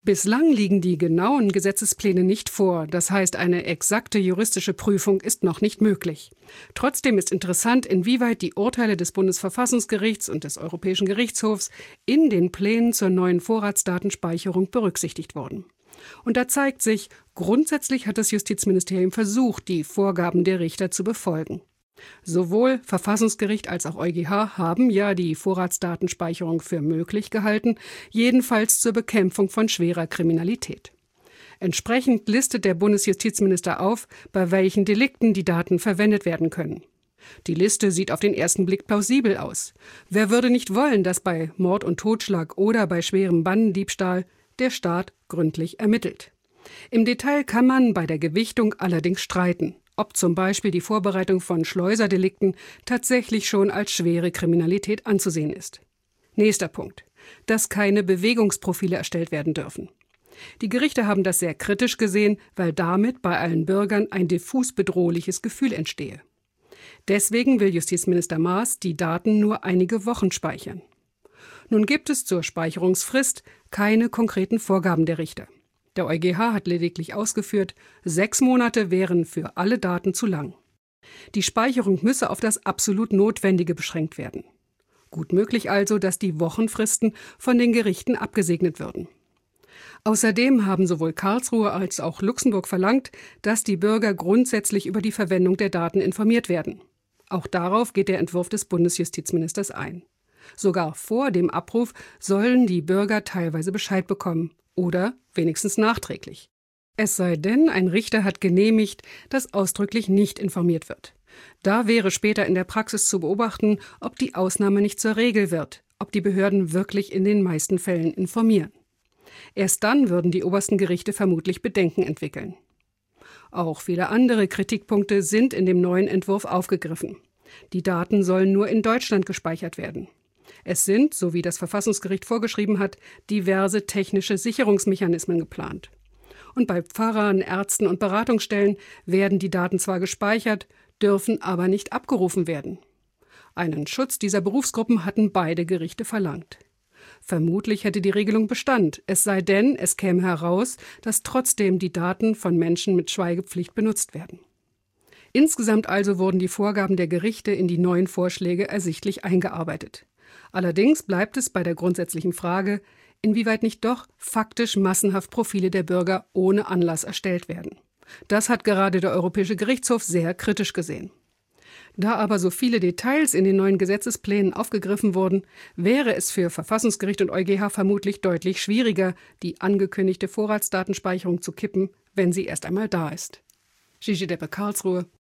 Bislang liegen die genauen Gesetzespläne nicht vor, das heißt, eine exakte juristische Prüfung ist noch nicht möglich. Trotzdem ist interessant, inwieweit die Urteile des Bundesverfassungsgerichts und des Europäischen Gerichtshofs in den Plänen zur neuen Vorratsdatenspeicherung berücksichtigt wurden. Und da zeigt sich, grundsätzlich hat das Justizministerium versucht, die Vorgaben der Richter zu befolgen. Sowohl Verfassungsgericht als auch EuGH haben ja die Vorratsdatenspeicherung für möglich gehalten, jedenfalls zur Bekämpfung von schwerer Kriminalität. Entsprechend listet der Bundesjustizminister auf, bei welchen Delikten die Daten verwendet werden können. Die Liste sieht auf den ersten Blick plausibel aus. Wer würde nicht wollen, dass bei Mord und Totschlag oder bei schwerem Bandendiebstahl der Staat gründlich ermittelt? Im Detail kann man bei der Gewichtung allerdings streiten, ob zum Beispiel die Vorbereitung von Schleuserdelikten tatsächlich schon als schwere Kriminalität anzusehen ist. Nächster Punkt: dass keine Bewegungsprofile erstellt werden dürfen. Die Gerichte haben das sehr kritisch gesehen, weil damit bei allen Bürgern ein diffus bedrohliches Gefühl entstehe. Deswegen will Justizminister Maaß die Daten nur einige Wochen speichern. Nun gibt es zur Speicherungsfrist keine konkreten Vorgaben der Richter. Der EuGH hat lediglich ausgeführt, 6 Monate wären für alle Daten zu lang. Die Speicherung müsse auf das absolut Notwendige beschränkt werden. Gut möglich also, dass die Wochenfristen von den Gerichten abgesegnet würden. Außerdem haben sowohl Karlsruhe als auch Luxemburg verlangt, dass die Bürger grundsätzlich über die Verwendung der Daten informiert werden. Auch darauf geht der Entwurf des Bundesjustizministers ein. Sogar vor dem Abruf sollen die Bürger teilweise Bescheid bekommen. Oder wenigstens nachträglich. Es sei denn, ein Richter hat genehmigt, dass ausdrücklich nicht informiert wird. Da wäre später in der Praxis zu beobachten, ob die Ausnahme nicht zur Regel wird, ob die Behörden wirklich in den meisten Fällen informieren. Erst dann würden die obersten Gerichte vermutlich Bedenken entwickeln. Auch viele andere Kritikpunkte sind in dem neuen Entwurf aufgegriffen. Die Daten sollen nur in Deutschland gespeichert werden. Es sind, so wie das Verfassungsgericht vorgeschrieben hat, diverse technische Sicherungsmechanismen geplant. Und bei Pfarrern, Ärzten und Beratungsstellen werden die Daten zwar gespeichert, dürfen aber nicht abgerufen werden. Einen Schutz dieser Berufsgruppen hatten beide Gerichte verlangt. Vermutlich hätte die Regelung Bestand, es sei denn, es käme heraus, dass trotzdem die Daten von Menschen mit Schweigepflicht benutzt werden. Insgesamt also wurden die Vorgaben der Gerichte in die neuen Vorschläge ersichtlich eingearbeitet. Allerdings bleibt es bei der grundsätzlichen Frage, inwieweit nicht doch faktisch massenhaft Profile der Bürger ohne Anlass erstellt werden. Das hat gerade der Europäische Gerichtshof sehr kritisch gesehen. Da aber so viele Details in den neuen Gesetzesplänen aufgegriffen wurden, wäre es für Verfassungsgericht und EuGH vermutlich deutlich schwieriger, die angekündigte Vorratsdatenspeicherung zu kippen, wenn sie erst einmal da ist. Gigi Deppe, Karlsruhe.